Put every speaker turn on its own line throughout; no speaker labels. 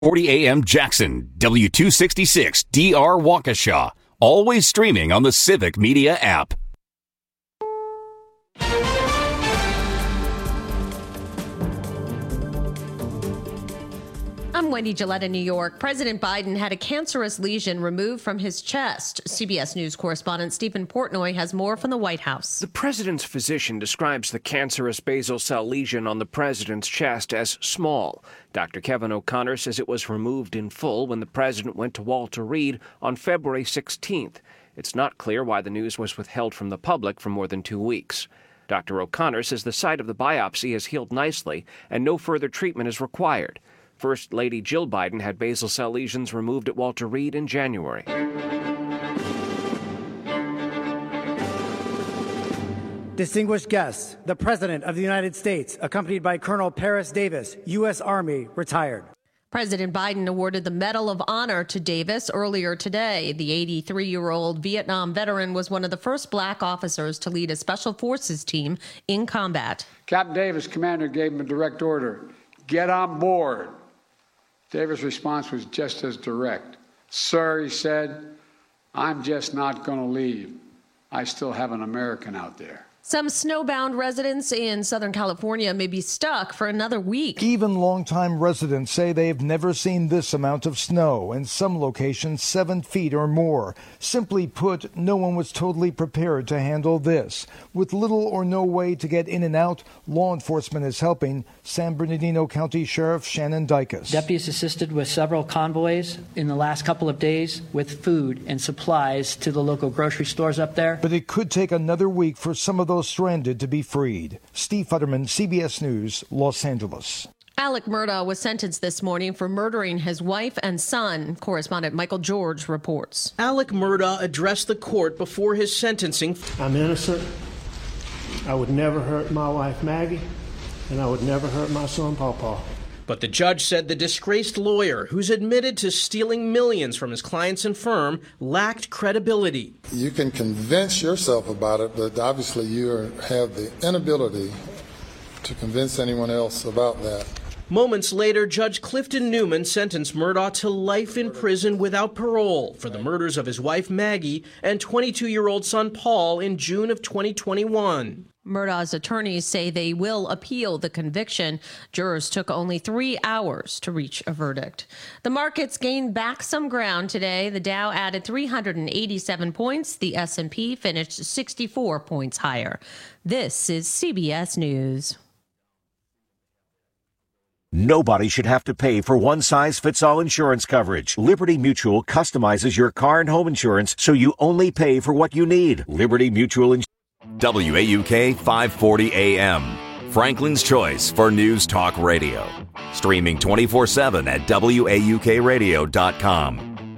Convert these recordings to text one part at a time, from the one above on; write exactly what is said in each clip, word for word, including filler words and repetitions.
forty A M Jackson, W two sixty-six D R Waukesha. Always streaming on the Civic Media app.
I'm Wendy Gillette in New York. President Biden had a cancerous lesion removed from his chest. C B S News correspondent Stephen Portnoy has more from the White House.
The president's physician describes the cancerous basal cell lesion on the president's chest as small. Doctor Kevin O'Connor says it was removed in full when the president went to Walter Reed on February sixteenth. It's not clear why the news was withheld from the public for more than two weeks. Doctor O'Connor says the site of the biopsy has healed nicely and no further treatment is required. First Lady Jill Biden had basal cell lesions removed at Walter Reed in January.
Distinguished guests, the President of the United States, accompanied by Colonel Paris Davis, U S Army, retired.
President Biden awarded the Medal of Honor to Davis earlier today. The eighty-three-year-old Vietnam veteran was one of the first black officers to lead a special forces team in combat.
Captain Davis, commander, gave him a direct order, get on board. Davis' response was just as direct. Sir, he said, I'm just not going to leave. I still have an American out there.
Some snowbound residents in Southern California may be stuck for another week.
Even longtime residents say they've never seen this amount of snow, in some locations seven feet or more. Simply put, no one was totally prepared to handle this. With little or no way to get in and out, law enforcement is helping. San Bernardino County Sheriff Shannon Dykes.
Deputies assisted with several convoys in the last couple of days with food and supplies to the local grocery stores up there.
But it could take another week for some of those stranded to be freed. Steve Futterman, C B S News, Los Angeles.
Alec Murdaugh was sentenced this morning for murdering his wife and son. Correspondent Michael George reports.
Alec Murdaugh addressed the court before his sentencing.
I'm innocent. I would never hurt my wife Maggie, and I would never hurt my son Pawpaw.
But the judge said the disgraced lawyer, who's admitted to stealing millions from his clients and firm, lacked credibility.
You can convince yourself about it, but obviously you have the inability to convince anyone else about that.
Moments later, Judge Clifton Newman sentenced Murdaugh to life in prison without parole for the murders of his wife Maggie and twenty-two-year-old son Paul in June of twenty twenty-one.
Murdaugh's attorneys say they will appeal the conviction. Jurors took only three hours to reach a verdict. The markets gained back some ground today. The Dow added three hundred eighty-seven points. The S and P finished sixty-four points higher. This is C B S News.
Nobody should have to pay for one-size-fits-all insurance coverage. Liberty Mutual customizes your car and home insurance so you only pay for what you need. Liberty Mutual Insurance.
W A U K five forty A M, Franklin's choice for News Talk Radio. Streaming twenty-four seven at W A U K radio dot com.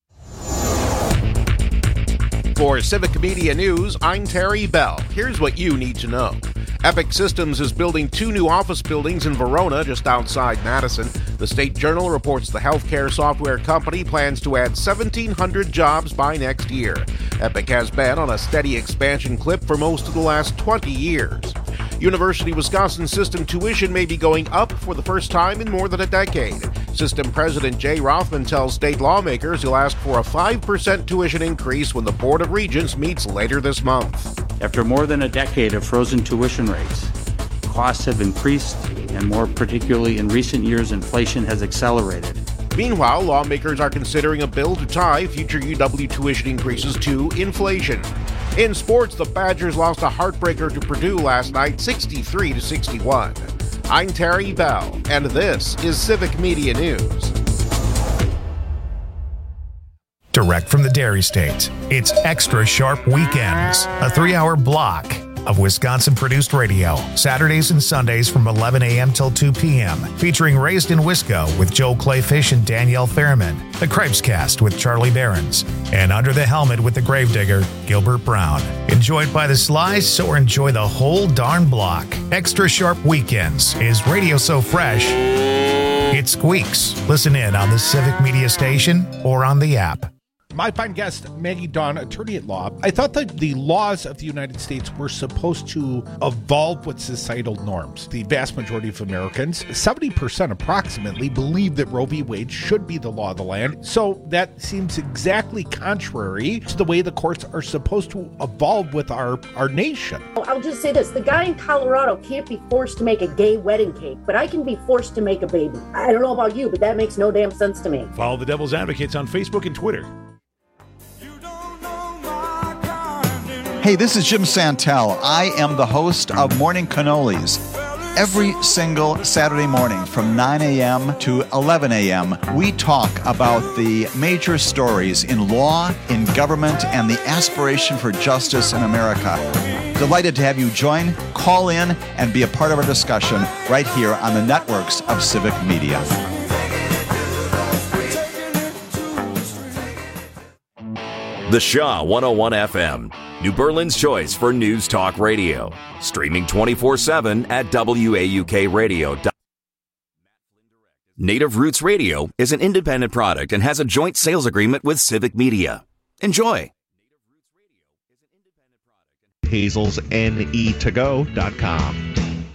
For Civic Media News, I'm Terry Bell. Here's what you need to know. Epic Systems is building two new office buildings in Verona, just outside Madison. The State Journal reports the healthcare software company plans to add seventeen hundred jobs by next year. Epic has been on a steady expansion clip for most of the last twenty years. University of Wisconsin system tuition may be going up for the first time in more than a decade. System President Jay Rothman tells state lawmakers he'll ask for a five percent tuition increase when the Board of Regents meets later this month.
After more than a decade of frozen tuition rates, costs have increased, and more particularly in recent years, inflation has accelerated.
Meanwhile, lawmakers are considering a bill to tie future U W tuition increases to inflation. In sports, the Badgers lost a heartbreaker to Purdue last night, sixty-three to sixty-one. I'm Terry Bell, and this is Civic Media News.
Direct from the Dairy State, it's Extra Sharp Weekends, a three-hour block of Wisconsin-produced radio, Saturdays and Sundays from eleven a.m. till two p.m., featuring Raised in Wisco with Joel Clayfish and Danielle Fairman, The Cripescast with Charlie Behrens, and Under the Helmet with the Gravedigger, Gilbert Brown. Enjoyed by the slice or enjoy the whole darn block. Extra Sharp Weekends is radio so fresh, it squeaks. Listen in on the Civic Media Station or on the app.
My fine guest, Maggie Dawn, attorney at law. I thought that the laws of the United States were supposed to evolve with societal norms. The vast majority of Americans, seventy percent approximately, believe that Roe v. Wade should be the law of the land. So that seems exactly contrary to the way the courts are supposed to evolve with our, our nation.
I'll just say this. The guy in Colorado can't be forced to make a gay wedding cake, but I can be forced to make a baby. I don't know about you, but that makes no damn sense to me.
Follow the Devil's Advocates on Facebook and Twitter.
Hey, this is Jim Santel. I am the host of Morning Cannolis. Every single Saturday morning from nine a.m. to eleven a.m., we talk about the major stories in law, in government, and the aspiration for justice in America. Delighted to have you join, call in, and be a part of our discussion right here on the networks of Civic Media.
The Shaw one oh one F M, New Berlin's choice for news talk radio. Streaming twenty-four seven at W A U K radio dot com. Native Roots Radio is an independent product and has a joint sales agreement with Civic Media. Enjoy.
Hazels N E to go dot com.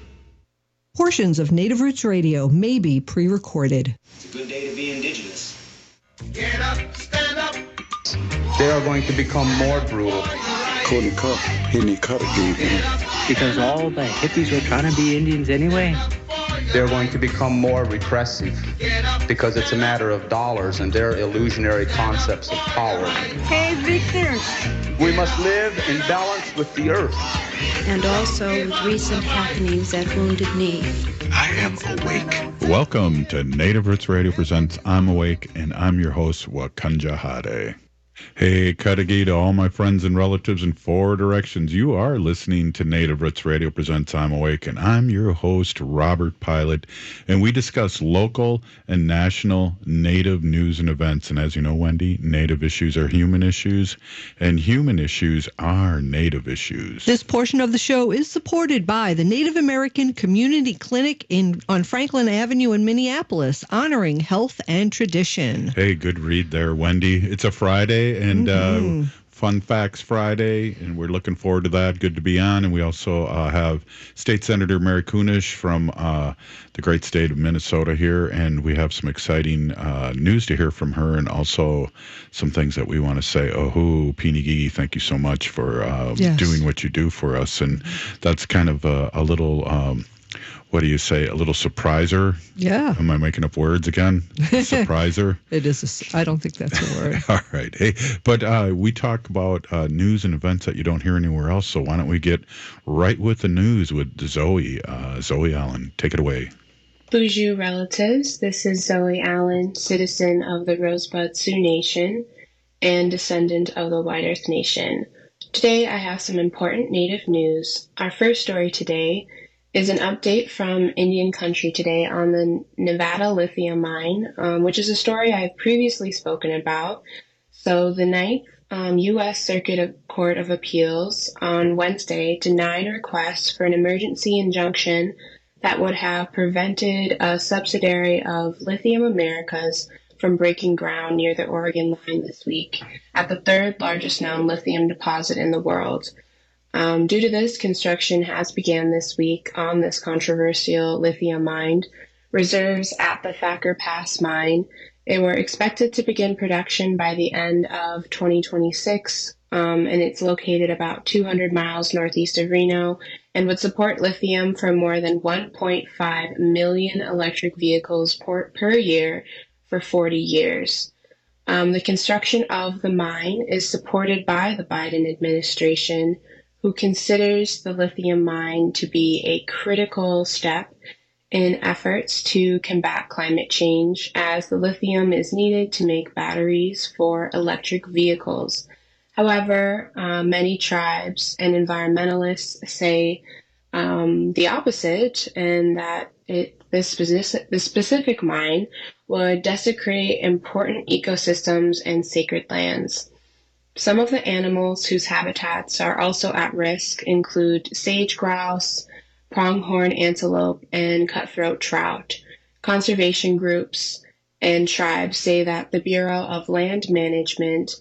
Portions of Native Roots Radio may be pre-recorded.
It's a good day to be indigenous.
Get up, stand up.
They are going to become more brutal.
Couldn't cut, any cut gave him.
Because all the hippies were trying to be Indians anyway.
They're going to become more repressive because it's a matter of dollars and their illusionary concepts of power.
Hey, Victor.
We must live in balance with the earth.
And also with recent happenings at Wounded Knee.
I am awake.
Welcome to Native Roots Radio presents I'm Awake, and I'm your host, Wakanja Hade. Hey, Kadagi, to all my friends and relatives in four directions. You are listening to Native Roots Radio presents I'm Awake, and I'm your host, Robert Pilot, and we discuss local and national Native news and events. And as you know, Wendy, Native issues are human issues, and human issues are Native issues.
This portion of the show is supported by the Native American Community Clinic in on Franklin Avenue in Minneapolis, honoring health and tradition.
Hey, good read there, Wendy. It's a Friday. And mm-hmm. uh, Fun Facts Friday, and we're looking forward to that. Good to be on. And we also uh, have State Senator Mary Kunesh from uh, the great state of Minnesota here, and we have some exciting uh, news to hear from her, and also some things that we want to say. Oh, Peeny Gigi, thank you so much for uh, yes. doing what you do for us. And that's kind of a, a little... Um, What do you say? A little surpriser?
Yeah.
Am I making up words again? Surpriser?
It is. A, I don't think that's a word.
All right. Hey, but uh, we talk about uh, news and events that you don't hear anywhere else. So why don't we get right with the news with Zoe? Uh, Zoe Allen, take it away.
Bonjour, relatives. This is Zoe Allen, citizen of the Rosebud Sioux Nation and descendant of the White Earth Nation. Today, I have some important Native news. Our first story today is an update from Indian Country Today on the Nevada lithium mine, um, which is a story I've previously spoken about. So the ninth um, U S Circuit Court of Appeals on Wednesday denied requests for an emergency injunction that would have prevented a subsidiary of Lithium Americas from breaking ground near the Oregon line this week at the third largest known lithium deposit in the world. Um, due to this, construction has begun this week on this controversial lithium mine. Reserves at the Thacker Pass mine, they were expected to begin production by the end of twenty twenty-six, um, and it's located about two hundred miles northeast of Reno and would support lithium for more than one point five million electric vehicles per, per year for forty years. Um, the construction of the mine is supported by the Biden administration, who considers the lithium mine to be a critical step in efforts to combat climate change, as the lithium is needed to make batteries for electric vehicles. However, uh, many tribes and environmentalists say um, the opposite, and that it, this, specific, this specific mine would desecrate important ecosystems and sacred lands. Some of the animals whose habitats are also at risk include sage grouse, pronghorn antelope, and cutthroat trout. Conservation groups and tribes say that the Bureau of Land Management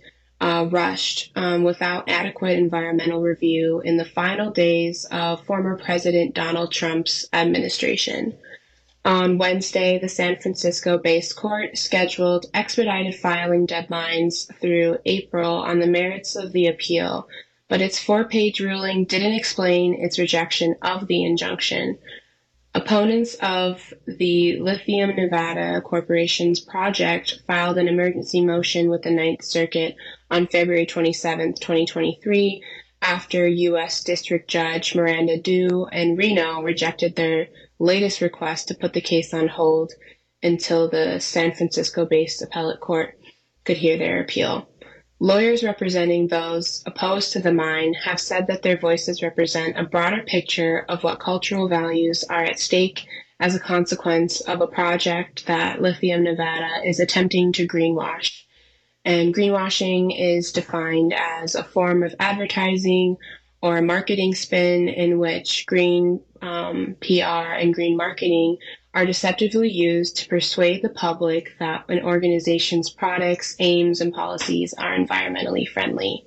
uh, rushed um, without adequate environmental review in the final days of former President Donald Trump's administration. On Wednesday, the San Francisco-based court scheduled expedited filing deadlines through April on the merits of the appeal, but its four-page ruling didn't explain its rejection of the injunction. Opponents of the Lithium Nevada Corporation's project filed an emergency motion with the Ninth Circuit on February twenty-seventh, twenty twenty-three, after U S District Judge Miranda Dew and Reno rejected their latest request to put the case on hold until the San Francisco-based appellate court could hear their appeal. Lawyers representing those opposed to the mine have said that their voices represent a broader picture of what cultural values are at stake as a consequence of a project that Lithium Nevada is attempting to greenwash. And greenwashing is defined as a form of advertising or a marketing spin in which green um, P R and green marketing are deceptively used to persuade the public that an organization's products, aims, and policies are environmentally friendly.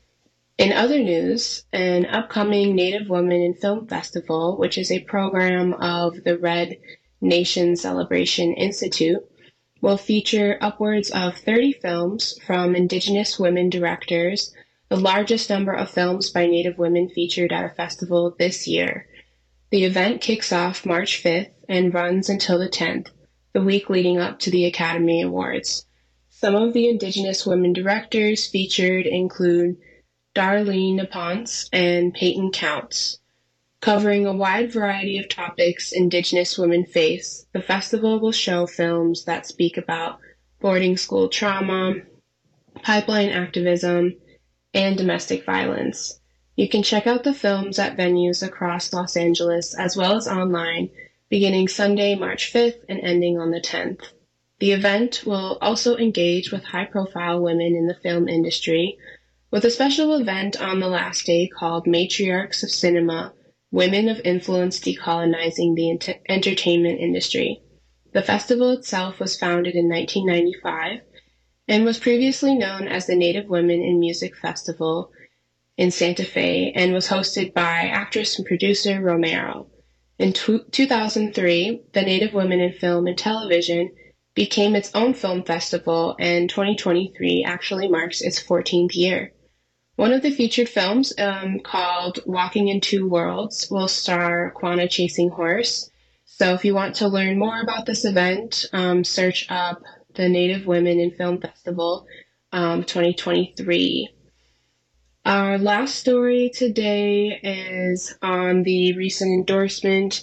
In other news, an upcoming Native Women in Film Festival, which is a program of the Red Nation Celebration Institute, will feature upwards of thirty films from Indigenous women directors, the largest number of films by Native women featured at a festival this year. The event kicks off March fifth and runs until the tenth, the week leading up to the Academy Awards. Some of the Indigenous women directors featured include Darlene Neponce and Peyton Counts. Covering a wide variety of topics Indigenous women face, the festival will show films that speak about boarding school trauma, pipeline activism, and domestic violence. You can check out the films at venues across Los Angeles as well as online, beginning Sunday, March fifth and ending on the tenth. The event will also engage with high-profile women in the film industry, with a special event on the last day called Matriarchs of Cinema, Women of Influence Decolonizing the Ent- Entertainment Industry. The festival itself was founded in nineteen ninety-five and was previously known as the Native Women in Music Festival in Santa Fe and was hosted by actress and producer Romero. In two thousand three, the Native Women in Film and Television became its own film festival, and twenty twenty-three actually marks its fourteenth year. One of the featured films, um, called Walking in Two Worlds, will star Quanah Chasing Horse. So if you want to learn more about this event, um, search up the Native Women in Film Festival um, twenty twenty-three. Our last story today is on the recent endorsement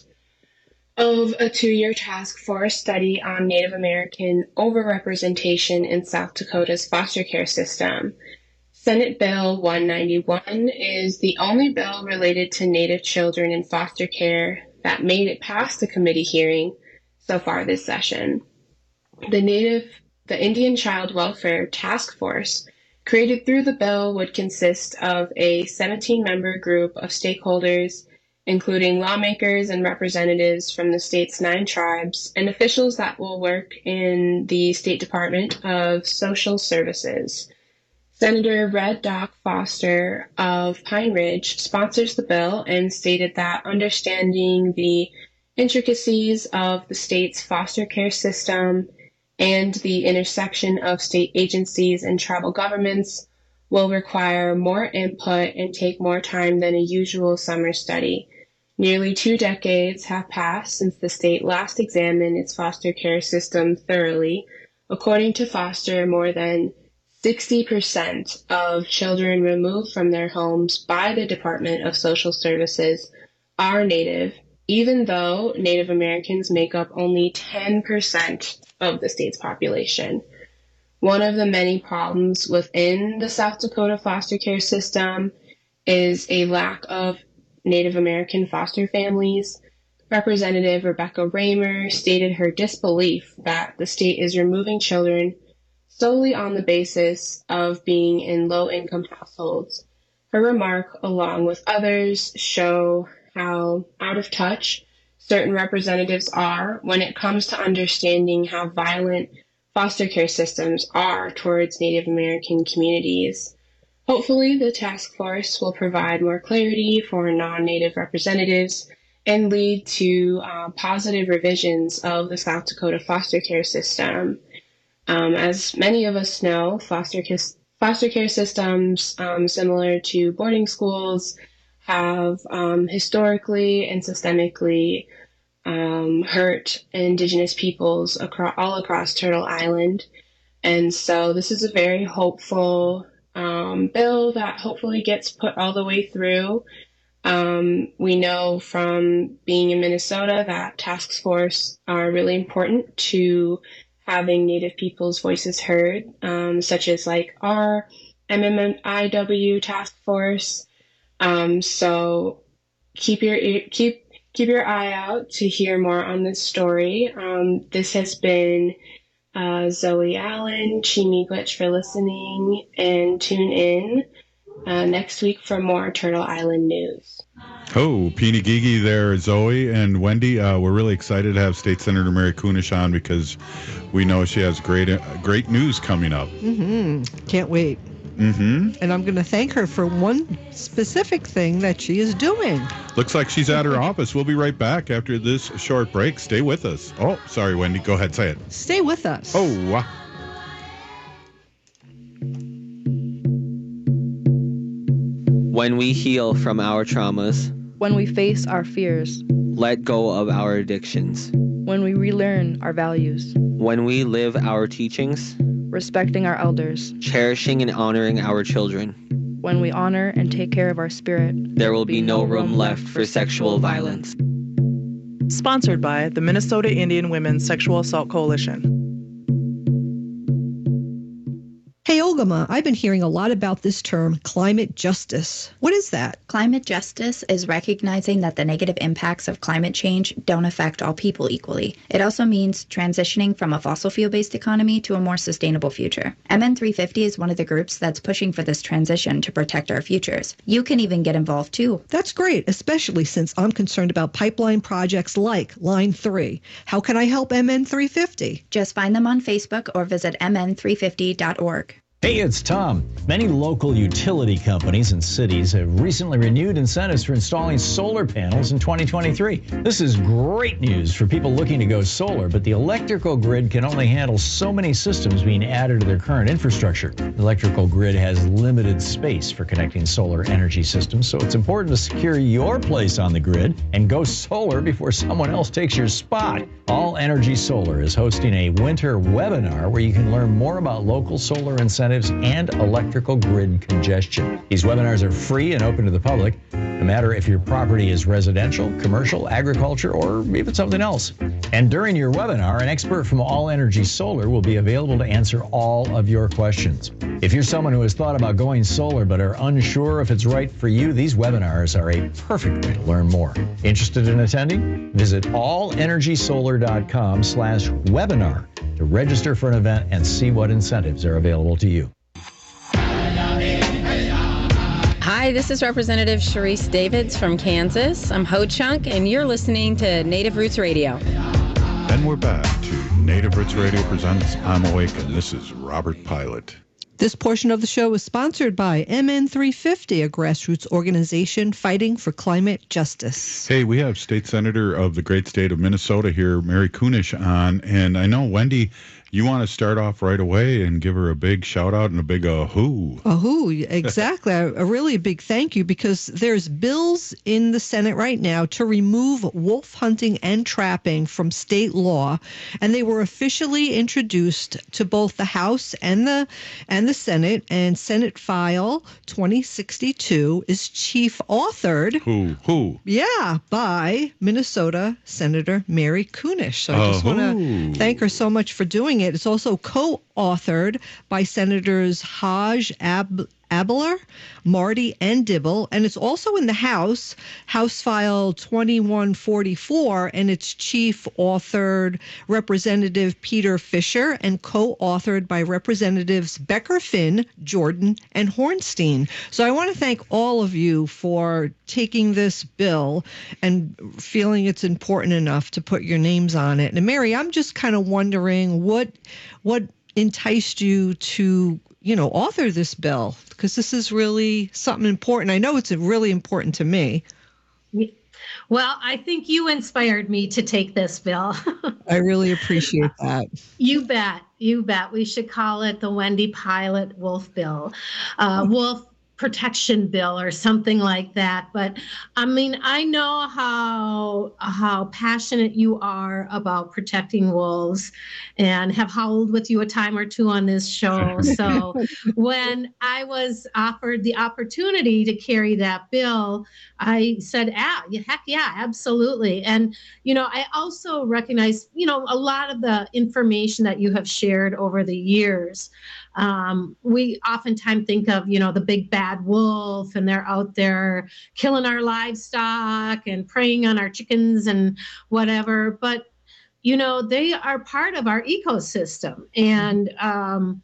of a two-year task force study on Native American overrepresentation in South Dakota's foster care system. Senate Bill one ninety-one is the only bill related to Native children in foster care that made it past the committee hearing so far this session. The Native, the Indian Child Welfare Task Force, created through the bill, would consist of a seventeen-member group of stakeholders, including lawmakers and representatives from the state's nine tribes, and officials that will work in the State Department of Social Services. Senator Red Doc Foster of Pine Ridge sponsors the bill and stated that understanding the intricacies of the state's foster care system and the intersection of state agencies and tribal governments will require more input and take more time than a usual summer study. Nearly two decades have passed since the state last examined its foster care system thoroughly. According to Foster, more than sixty percent of children removed from their homes by the Department of Social Services are Native, even though Native Americans make up only ten percent of the state's population. One of the many problems within the South Dakota foster care system is a lack of Native American foster families. Representative Rebecca Raymer stated her disbelief that the state is removing children solely on the basis of being in low-income households. Her remark, along with others, show how out of touch certain representatives are when it comes to understanding how violent foster care systems are towards Native American communities. Hopefully, the task force will provide more clarity for non-Native representatives and lead to uh, positive revisions of the South Dakota foster care system. Um, as many of us know, foster care, foster care systems, um, similar to boarding schools, have um, historically and systemically um, hurt Indigenous peoples across, all across Turtle Island. And so this is a very hopeful um, bill that hopefully gets put all the way through. Um, we know from being in Minnesota that task force are really important to having Native people's voices heard, um, such as like our M M I W task force. Um, so keep your keep keep your eye out to hear more on this story. Um, this has been uh, Zoe Allen, Chimi Glitch for listening, and tune in uh, next week for more Turtle Island news.
Oh, Peeny Gigi there, Zoe and Wendy. Uh, we're really excited to have State Senator Mary Kunesh on because we know she has great uh, great news coming up.
Mm-hmm. Can't wait.
Mm-hmm.
And I'm going to thank her for one specific thing that she is doing.
Looks like she's at her office. We'll be right back after this short break. Stay with us. Oh, sorry, Wendy. Go ahead. Say it.
Stay with us.
Oh, wow.
When we heal from our traumas.
When we face our fears.
Let go of our addictions.
When we relearn our values.
When we live our teachings.
Respecting our elders.
Cherishing and honoring our children.
When we honor and take care of our spirit.
There will be no room left for sexual violence.
Sponsored by the Minnesota Indian Women's Sexual Assault Coalition.
Hey, Ogama, I've been hearing a lot about this term, climate justice. What is that?
Climate justice is recognizing that the negative impacts of climate change don't affect all people equally. It also means transitioning from a fossil fuel-based economy to a more sustainable future. M N three fifty is one of the groups that's pushing for this transition to protect our futures. You can even get involved too.
That's great, especially since I'm concerned about pipeline projects like Line three. How can I help M N three fifty?
Just find them on Facebook or visit M N three fifty dot org.
Hey, it's Tom. Many local utility companies and cities have recently renewed incentives for installing solar panels in twenty twenty-three. This is great news for people looking to go solar, but the electrical grid can only handle so many systems being added to their current infrastructure. The electrical grid has limited space for connecting solar energy systems, so it's important to secure your place on the grid and go solar before someone else takes your spot. All Energy Solar is hosting a winter webinar where you can learn more about local solar incentives and electrical grid congestion. These webinars are free and open to the public, no matter if your property is residential, commercial, agriculture, or even something else. And during your webinar, an expert from All Energy Solar will be available to answer all of your questions. If you're someone who has thought about going solar but are unsure if it's right for you, these webinars are a perfect way to learn more. Interested in attending? Visit all energy solar dot com slash webinar to register for an event and see what incentives are available to you.
Hi, this is Representative Sharice Davids from Kansas. I'm Ho Chunk, and you're listening to Native Roots Radio.
And we're back to Native Roots Radio presents I'm Awake, and this is Robert Pilot.
This portion of the show is sponsored by M N three fifty, a grassroots organization fighting for climate justice.
Hey, we have State Senator of the great state of Minnesota here, Mary Kunesh, on. And I know, Wendy, you want to start off right away and give her a big shout out and a big ahoo.
Ahoo, exactly. a, a really big thank you, because there's bills in the Senate right now to remove wolf hunting and trapping from state law, and they were officially introduced to both the House and the and the Senate. And Senate File twenty sixty-two is chief authored.
Who? Who?
Yeah, by Minnesota Senator Mary Kunesh. So I just want to thank her so much for doing it. It's also co-authored by Senators Haj Ab- Abler, Marty, and Dibble. And it's also in the House, House File twenty-one forty-four, and it's chief authored Representative Peter Fisher and co-authored by Representatives Becker Finn, Jordan, and Hornstein. So I want to thank all of you for taking this bill and feeling it's important enough to put your names on it. And Mary, I'm just kind of wondering what what enticed you to, you know, author this bill, because this is really something important. I know it's really important to me.
Well, I think you inspired me to take this bill.
I really appreciate that.
You bet. You bet. We should call it the Wendy Pilot Wolf Bill. Uh, Wolf Protection Bill or something like that. But I mean, I know how how passionate you are about protecting wolves, and have howled with you a time or two on this show. So when I was offered the opportunity to carry that bill, I said, ah, heck yeah, absolutely. And, you know, I also recognize, you know, a lot of the information that you have shared over the years. Um, we oftentimes think of, you know, the big bad wolf, and they're out there killing our livestock and preying on our chickens and whatever. But, you know, they are part of our ecosystem. And, um,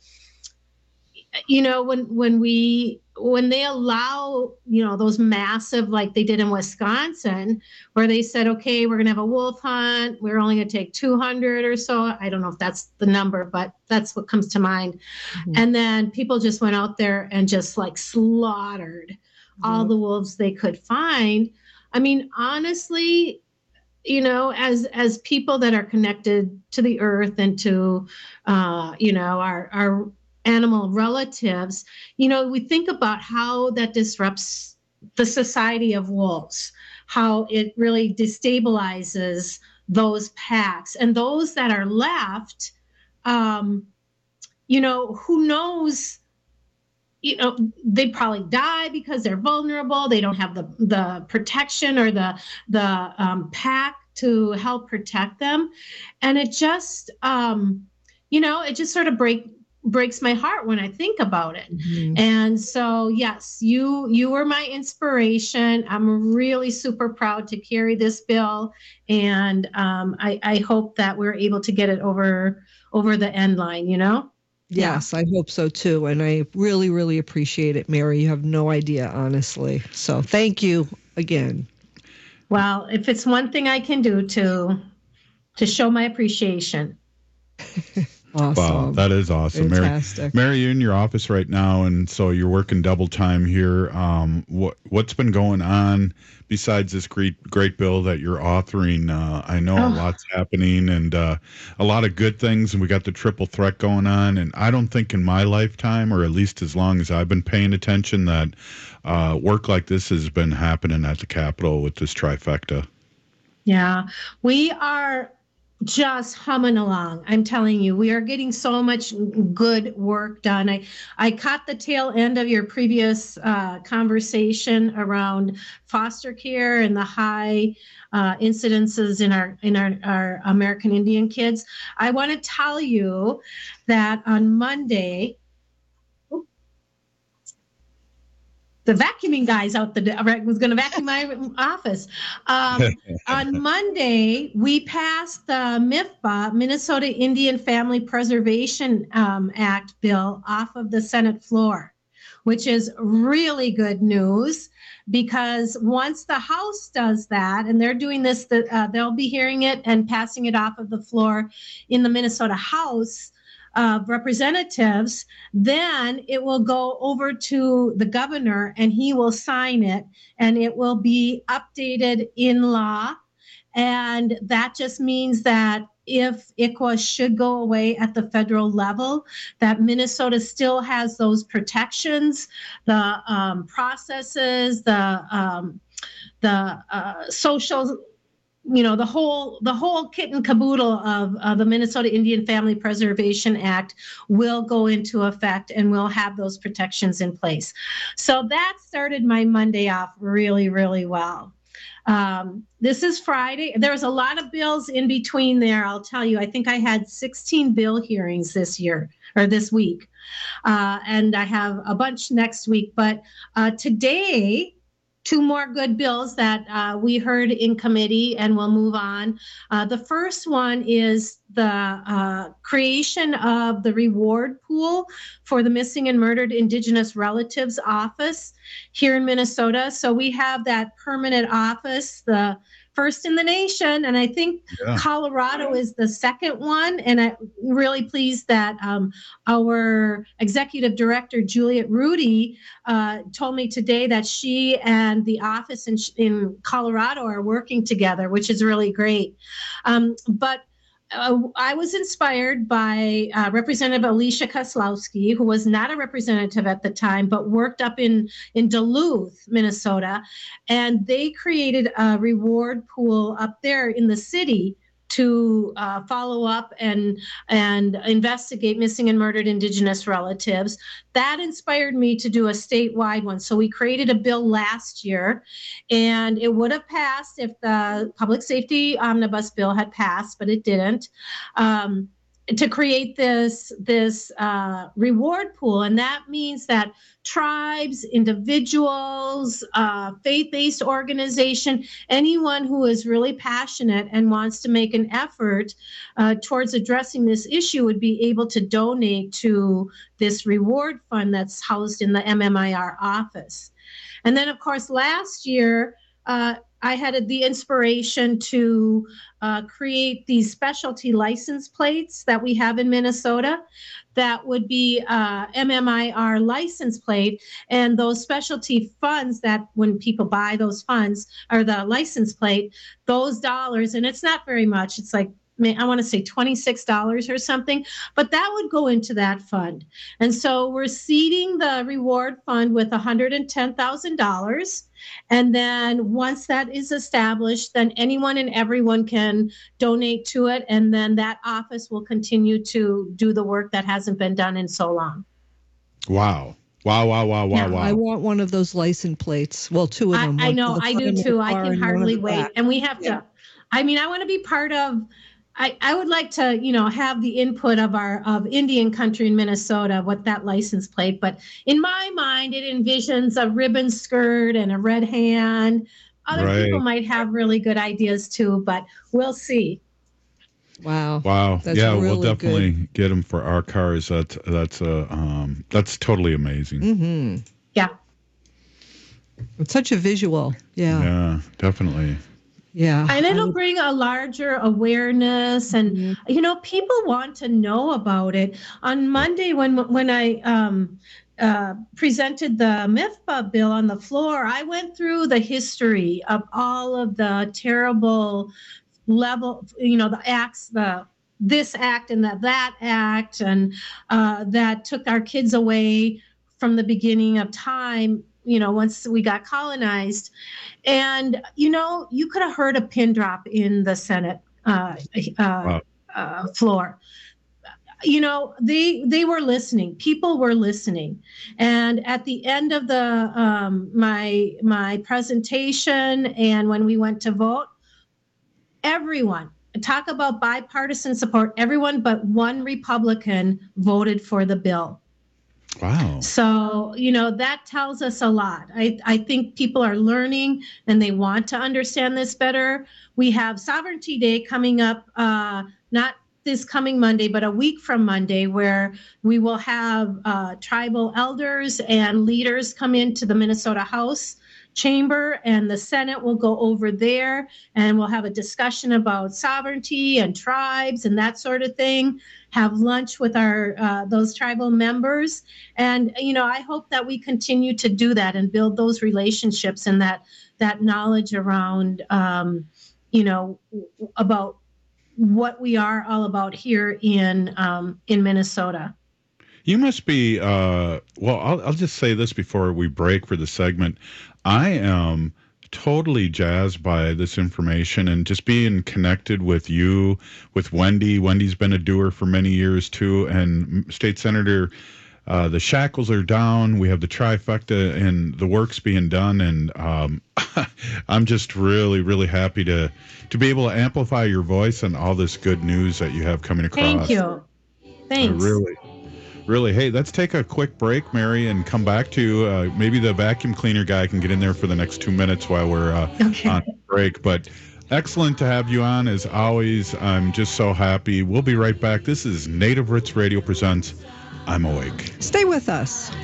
you know, when when we when they allow, you know, those massive, like they did in Wisconsin, where they said, okay, we're going to have a wolf hunt. We're only going to take two hundred or so. I don't know if that's the number, but that's what comes to mind. Mm-hmm. And then people just went out there and just like slaughtered mm-hmm. all the wolves they could find. I mean, honestly, you know, as as people that are connected to the earth and to, uh, you know, our our animal relatives, you know, we think about how that disrupts the society of wolves, how it really destabilizes those packs, and those that are left, um, you know, who knows, you know, they probably die because they're vulnerable. They don't have the, the protection or the, the um, pack to help protect them. And it just, um, you know, it just sort of break, breaks my heart when I think about it. Mm-hmm. And so, yes, you you were my inspiration. I'm really super proud to carry this bill. And um, I, I hope that we're able to get it over over the end line, you know?
Yes, I hope so too. And I really, really appreciate it, Mary. You have no idea, honestly. So thank you again.
Well, if it's one thing I can do to to show my appreciation.
Awesome.
Wow, that is awesome.
Fantastic.
Mary, Mary, you're in your office right now, and so you're working double time here. Um, what, what's been going on besides this great great bill that you're authoring? Uh, I know
Oh.
a lot's happening, and uh, a lot of good things, and we got the triple threat going on. And I don't think in my lifetime, or at least as long as I've been paying attention, that uh, work like this has been happening at the Capitol with this trifecta.
Yeah, we are just humming along. I'm telling you, we are getting so much good work done. I, I caught the tail end of your previous uh, conversation around foster care and the high uh, incidences in our in our, our American Indian kids. I want to tell you that on Monday, the vacuuming guy's out the was going to vacuum my office. Um, on Monday, we passed the M I F B A, Minnesota Indian Family Preservation um, Act bill off of the Senate floor, which is really good news, because once the House does that, and they're doing this, uh, they'll be hearing it and passing it off of the floor in the Minnesota House of Representatives, then it will go over to the governor and he will sign it, and it will be updated in law. And that just means that if I C W A should go away at the federal level, that Minnesota still has those protections, the um, processes, the um, the uh, social, you know, the whole the whole kit and caboodle of uh, the Minnesota Indian Family Preservation Act will go into effect, and we'll have those protections in place. So that started my Monday off really, really well. Um, this is Friday. There was a lot of bills in between there. I'll tell you, I think I had sixteen bill hearings this year or this week. Uh, and I have a bunch next week. But uh, today, two more good bills that uh, we heard in committee, and we'll move on. Uh, the first one is the uh, creation of the reward pool for the Missing and Murdered Indigenous Relatives Office here in Minnesota. So we have that permanent office, the first in the nation, and I think yeah. Colorado is the second one. And I'm really pleased that um, our executive director, Juliet Rudy, uh, told me today that she and the office in, in Colorado are working together, which is really great. Um, but Uh, I was inspired by uh, Representative Alicia Koslowski, who was not a representative at the time, but worked up in, in Duluth, Minnesota. And they created a reward pool up there in the city to uh, follow up and and investigate missing and murdered Indigenous relatives. That inspired me to do a statewide one. So we created a bill last year, and it would have passed if the public safety omnibus bill had passed, but it didn't. Um, to create this this uh, reward pool, and that means that tribes, individuals, uh, faith-based organization, anyone who is really passionate and wants to make an effort uh, towards addressing this issue would be able to donate to this reward fund that's housed in the M M I R office. And then, of course, last year, uh, I had the inspiration to uh, create these specialty license plates that we have in Minnesota that would be uh, M M I R license plate, and those specialty funds that when people buy those funds or the license plate, those dollars, and it's not very much, it's like, I want to say twenty-six dollars or something, but that would go into that fund. And so we're seeding the reward fund with one hundred ten thousand dollars. And then once that is established, then anyone and everyone can donate to it. And then that office will continue to do the work that hasn't been done in so long.
Wow. Wow, wow, wow, wow,
yeah,
wow.
I want one of those license plates. Well, two of them.
I, I know, I do too. I can hardly wait. Back. And we have yeah. to, I mean, I want to be part of, I, I would like to, you know, have the input of our of Indian country in Minnesota, what that license plate. But in my mind, it envisions a ribbon skirt and a red hand. Other right. people might have really good ideas too, but we'll see.
Wow.
Wow.
That's
yeah,
really
we'll definitely
good.
get them for our cars. That's that's uh, um that's totally amazing.
Mm-hmm.
Yeah.
It's such a visual. Yeah.
Yeah, definitely.
Yeah.
And it'll bring a larger awareness, and mm-hmm. you know, people want to know about it. On Monday, when when I um, uh, presented the M I F P A bill on the floor, I went through the history of all of the terrible level, you know, the acts, the this act and that that act, and uh, that took our kids away from the beginning of time. You know, once we got colonized. And, you know, you could have heard a pin drop in the Senate uh, uh, wow. uh, floor. You know, they they were listening. People were listening. And at the end of the um, my my presentation and when we went to vote, everyone, talk about bipartisan support, everyone but one Republican voted for the bill.
Wow.
So, you know, that tells us a lot. I, I think people are learning and they want to understand this better. We have Sovereignty Day coming up, uh, not this coming Monday, but a week from Monday, where we will have uh, tribal elders and leaders come into the Minnesota House chamber, and the Senate will go over there, and we'll have a discussion about sovereignty and tribes and that sort of thing. Have lunch with our uh, those tribal members, and you know, I hope that we continue to do that and build those relationships and that that knowledge around, um, you know, about what we are all about here in um, in Minnesota.
You must be, uh, well, I'll, I'll just say this before we break for the segment. I am totally jazzed by this information and just being connected with you, with Wendy. Wendy's been a doer for many years too, and State Senator uh, the shackles are down. We have the trifecta and the work's being done. And um, I'm just really, really happy to, to be able to amplify your voice and all this good news that you have coming across.
Thank you. Thanks.
Uh, really. Really, hey, let's take a quick break, Mary, and come back to uh, maybe the vacuum cleaner guy can get in there for the next two minutes while we're uh, okay. on break. But excellent to have you on, as always. I'm just so happy. We'll be right back. This is Native Roots Radio presents I'm Awake.
Stay with us.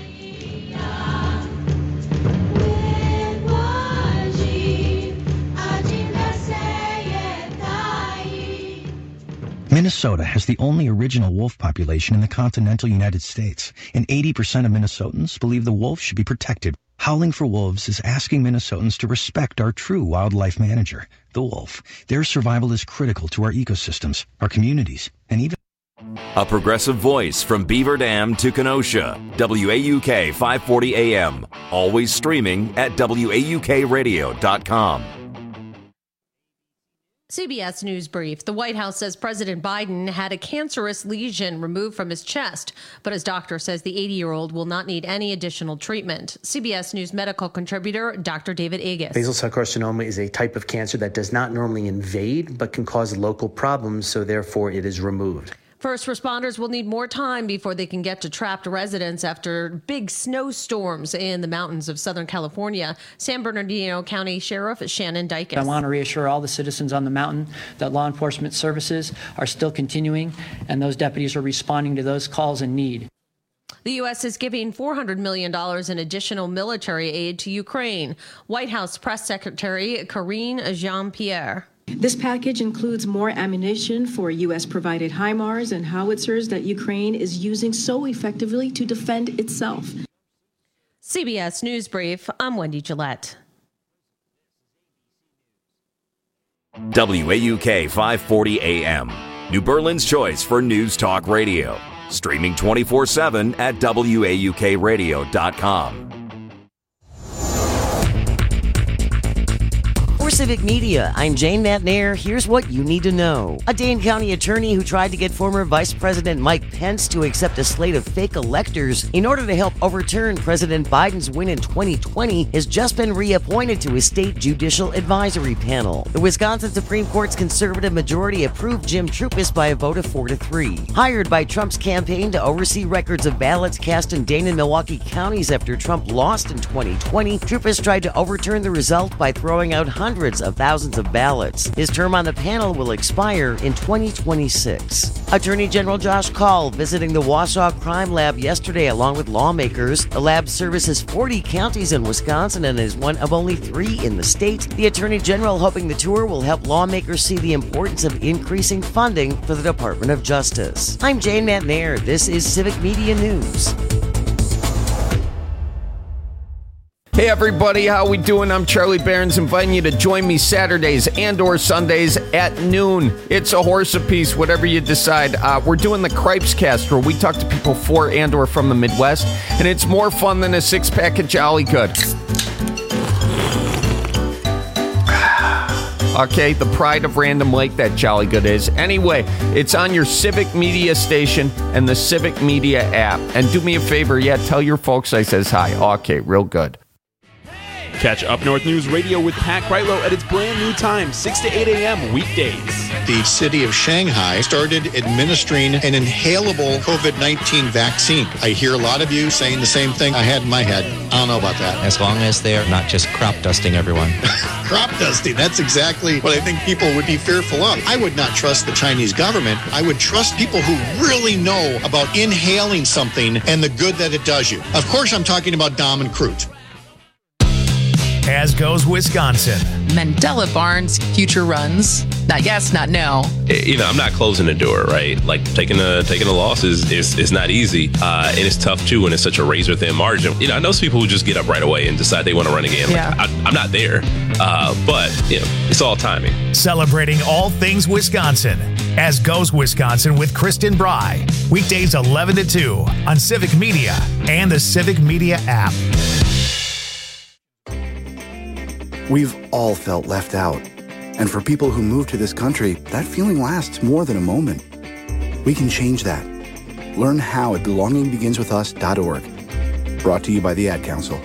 Minnesota has the only original wolf population in the continental United States, and eighty percent of Minnesotans believe the wolf should be protected. Howling for Wolves is asking Minnesotans to respect our true wildlife manager, the wolf. Their survival is critical to our ecosystems, our communities, and even...
A progressive voice from Beaver Dam to Kenosha. W A U K five forty A M. Always streaming at W A U K radio dot com.
C B S News Brief. The White House says President Biden had a cancerous lesion removed from his chest, but his doctor says the eighty-year-old will not need any additional treatment. C B S News medical contributor Doctor David Agus.
Basal cell carcinoma is a type of cancer that does not normally invade, but can cause local problems, so therefore it is removed.
First responders will need more time before they can get to trapped residents after big snowstorms in the mountains of Southern California. San Bernardino County Sheriff Shannon Dykes.
I want to reassure all the citizens on the mountain that law enforcement services are still continuing, and those deputies are responding to those calls in need.
The U S is giving four hundred million dollars in additional military aid to Ukraine. White House Press Secretary Karine Jean-Pierre.
This package includes more ammunition for U S-provided HIMARS and howitzers that Ukraine is using so effectively to defend itself.
C B S News Brief, I'm Wendy Gillette.
W A U K five forty A M, New Berlin's choice for News Talk Radio. Streaming twenty-four seven at W A U K radio dot com.
For Civic Media, I'm Jane Matnair. Here's what you need to know. A Dane County attorney who tried to get former Vice President Mike Pence to accept a slate of fake electors in order to help overturn President Biden's win in twenty twenty has just been reappointed to his state judicial advisory panel. The Wisconsin Supreme Court's conservative majority approved Jim Troupis by a vote of four to three. Hired by Trump's campaign to oversee records of ballots cast in Dane and Milwaukee counties after Trump lost in twenty twenty, Troupis tried to overturn the result by throwing out hundreds of thousands of ballots. His term on the panel will expire in twenty twenty-six. Attorney General Josh Kaul visiting the Wausau Crime Lab yesterday along with lawmakers. The lab services forty counties in Wisconsin and is one of only three in the state. The Attorney General hoping the tour will help lawmakers see the importance of increasing funding for the Department of Justice. I'm Jane Matnair. This is Civic Media News.
Hey everybody, how we doing? I'm Charlie Behrens, inviting you to join me Saturdays and or Sundays at noon. It's a horse apiece, whatever you decide. Uh, we're doing the Cripes Cast, where we talk to people for and or from the Midwest, and it's more fun than a six-pack of Jolly Good. Okay, the pride of Random Lake, that Jolly Good is. Anyway, it's on your Civic Media station and the Civic Media app. And do me a favor, yeah, tell your folks I says hi. Okay, real good.
Catch Up North News Radio with Pat Kreitlow at its brand new time, six to eight a.m. weekdays.
The city of Shanghai started administering an inhalable COVID nineteen vaccine. I hear a lot of you saying the same thing I had in my head. I don't know about that.
As long as they're not just crop dusting everyone.
Crop dusting, that's exactly what I think people would be fearful of. I would not trust the Chinese government. I would trust people who really know about inhaling something and the good that it does you. Of course, I'm talking about Dom and Crute.
As goes Wisconsin.
Mandela Barnes future runs. Not yes, not no.
You know, I'm not closing the door, right? Like taking a taking a loss is is, is not easy, uh, and it's tough too when it's such a razor thin margin. You know, I know some people who just get up right away and decide they want to run again.
Yeah.
Like, I, I'm not there, uh, but you know, it's all timing.
Celebrating all things Wisconsin. As goes Wisconsin with Kristen Bry. Weekdays eleven to two on Civic Media and the Civic Media app.
We've all felt left out. And for people who move to this country, that feeling lasts more than a moment. We can change that. Learn how at belonging begins with us dot org. Brought to you by the Ad Council.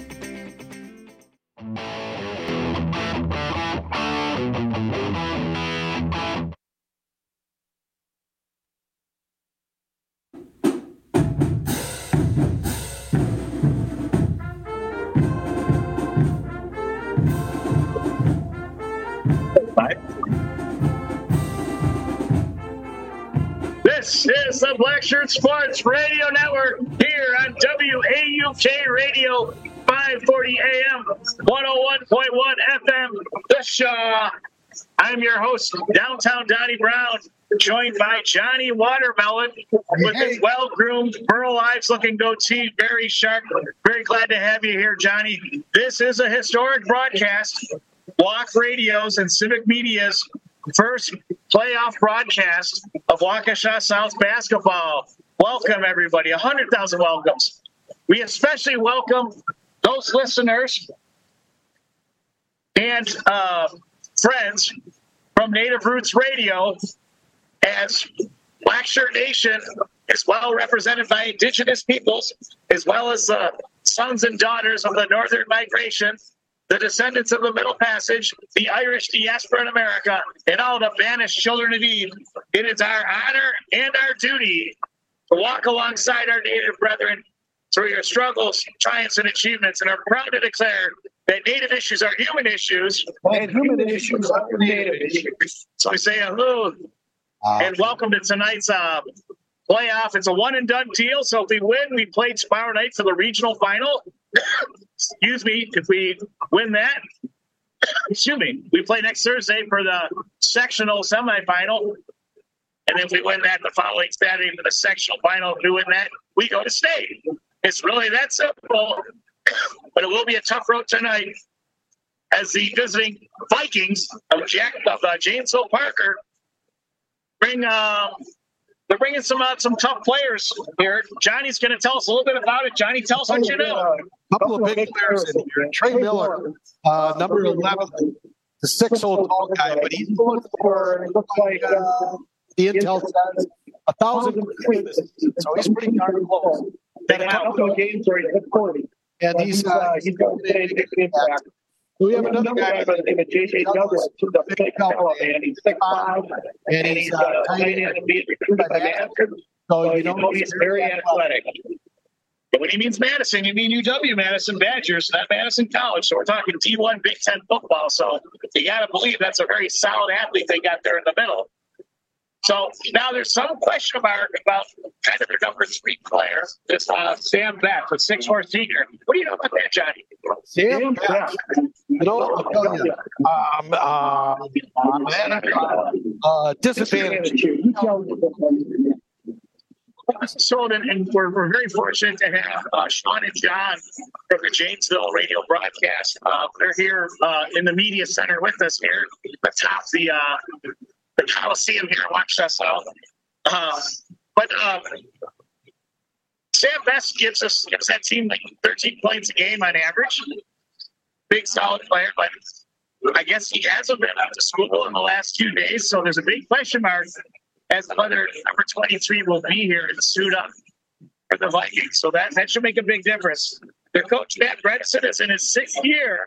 This is the Black Shirt Sports Radio Network here on W A U K Radio, five forty A M, one oh one point one F M, The Shaw. I'm your host, Downtown Donnie Brown, joined by Johnny Watermelon with his well-groomed, Pearl Ives-looking goatee, very sharp. Very glad to have you here, Johnny. This is a historic broadcast. Block Radio's and Civic Media's first playoff broadcast of Waukesha South basketball. Welcome, everybody. one hundred thousand welcomes. We especially welcome those listeners and uh, friends from Native Roots Radio, as Black Shirt Nation is well represented by Indigenous peoples, as well as the sons and daughters of the Northern Migration, the descendants of the Middle Passage, the Irish diaspora in America, and all the banished children of Eve. It is our honor and our duty to walk alongside our Native brethren through your struggles, triumphs, and achievements, and are proud to declare that Native issues are human issues, and human issues are Native issues. So I say hello, and welcome to tonight's uh, playoff. It's a one-and-done deal, so if we win, we play tomorrow night for the regional final. Excuse me, if we win that, excuse me, we play next Thursday for the sectional semifinal. And if we win that the following Saturday for the sectional final, if we win that, we go to state. It's really that simple. But it will be a tough road tonight as the visiting Vikings of Jack of uh, Janesville Parker bring uh, they're bringing some uh, some tough players here. Johnny's going to tell us a little bit about it. Johnny, tell us what you know.
A couple of big players in here. Trey Miller, uh, number eleven, the six-old tall guy, but he's looking for, like uh, the intel says, a thousand. So he's pretty darn close. And he's uh, he's going to take an impact. We have another guy by the name of J J Douglas, who's a big fellow, man. He's six five, and he's uh, tight end and being recruited by Madison. So, you know, he's very athletic.
But when he means Madison, you mean U W Madison Badgers, not Madison College. So we're talking D one Big Ten football. So you got to believe that's a very solid athlete they got there in the middle. So now there's some question mark about kind of their number three player, this uh, Sam Beck, the six four senior. What do you know about that, Johnny?
Sam Beck, you know, I'll tell you, um, uh, man, uh, disadvantage.
So, and, and we're, we're very fortunate to have uh, Sean and John from the Janesville radio broadcast. Uh, they're here uh, in the media center with us here atop the uh, the Coliseum here. Watch us out. Uh, but uh, Sam Best gives us gives that team like thirteen points a game on average. Big solid player, but I guess he hasn't been out to school in the last few days, so there's a big question mark as to whether number twenty-three will be here and suit up for the Vikings. So that, that should make a big difference. Their coach, Matt Bredesen, is in his sixth year.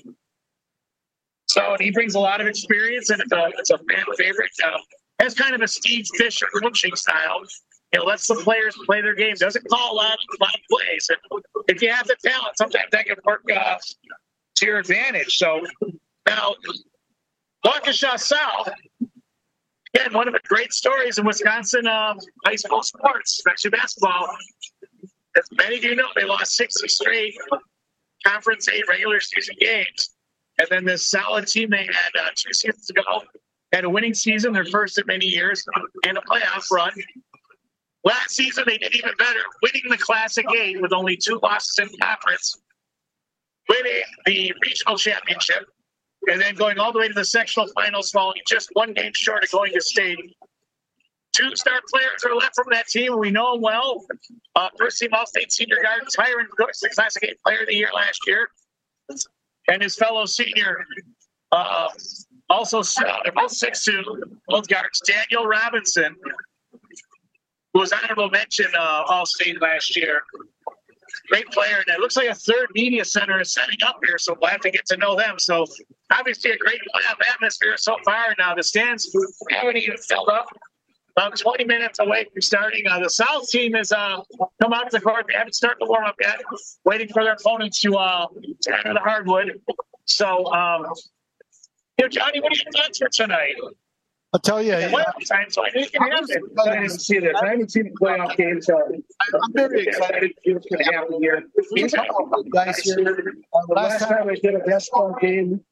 So and he brings a lot of experience, and it's a, it's a fan favorite. Uh, has kind of a Steve Fisher coaching style. You know, lets the players play their game. Doesn't call a lot, a lot of plays. And if you have the talent, sometimes that can work uh, to your advantage. So now, Waukesha South, again, one of the great stories in Wisconsin uh, high school sports, especially basketball. As many of you know, they lost sixty straight Conference eight regular season games. And then this solid team they had uh, two seasons ago had a winning season, their first in many years, and a playoff run. Last season, they did even better, winning the Classic eight with only two losses in conference, winning the regional championship, and then going all the way to the sectional finals, falling just one game short of going to state. Two star players are left from that team. We know them well. Uh, first team All-State senior guard Tyron Brooks, the Classic eight player of the year last year. And his fellow senior, uh, also, uh, they're both six two, both guards, Daniel Robinson. who was honorable mention uh, All-State last year. Great player, and it looks like a third media center is setting up here, so we'll have to get to know them. So obviously a great playoff atmosphere so far. Now the stands haven't even filled up. About twenty minutes away from starting. Uh, the South team has uh, come out to the court. They haven't started the warm-up yet, waiting for their opponents to, uh, to enter the hardwood. So, um, you know, Johnny, what are your thoughts for tonight?
I'll tell you.
Yeah, time, so I think it happen. I didn't see this. I haven't seen the playoff game, so
I'm very excited.
What's going to happen here?
Guys, here.
Uh, last time I did a basketball game,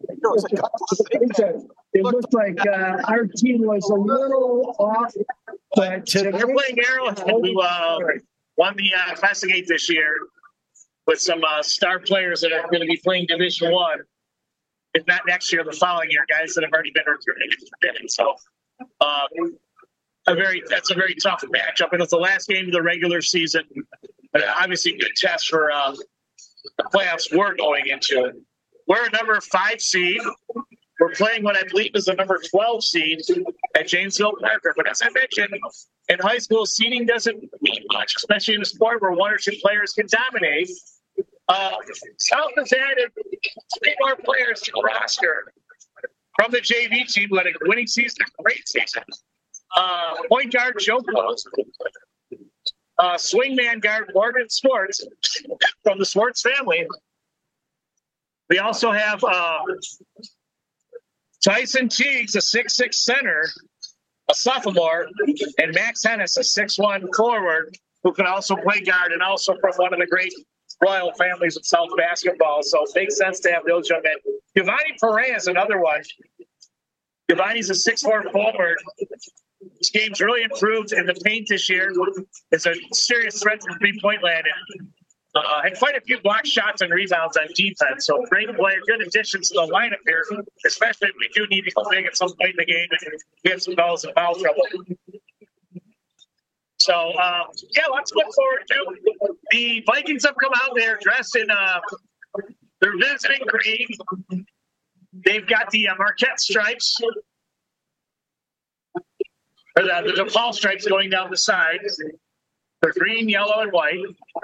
it looked like uh, our team was a little off. But they're playing Arrowhead, who uh, won the uh, Classic eight this year, with some uh, star players that are going to be playing Division One. If not next year, the following year, guys that have already been recruited. So, uh, a very that's a very tough matchup, and it's the last game of the regular season. But obviously, a good test for uh, the playoffs we're going into. We're a number five seed. We're playing what I believe is the number twelve seed at Janesville Parker. But as I mentioned, in high school, seeding doesn't mean much, especially in a sport where one or two players can dominate. Uh, South has added three more players to the roster from the J V team, who had a winning season, a great season. Uh, point guard Joe Close, uh, swingman guard Morgan Swartz from the Swartz family. We also have uh, Tyson Teagues, a six six center, a sophomore, and Max Hennis, a six one forward, who can also play guard and also from one of the great royal families of South basketball. So it makes sense to have those young men. Giovanni Perea is another one. Giovanni's a six four forward. His game's really improved in the paint this year. It's a serious threat from three-point land. And, uh, had quite a few block shots and rebounds on defense. So great player, good addition to the lineup here, especially if we do need to go big at some point in the game and get some goals and foul trouble. So, uh, yeah, let's look forward to. The Vikings have come out there dressed in, uh, they're visiting green. They've got the uh, Marquette stripes, or the, the DePaul stripes going down the side. They're green, yellow, and white.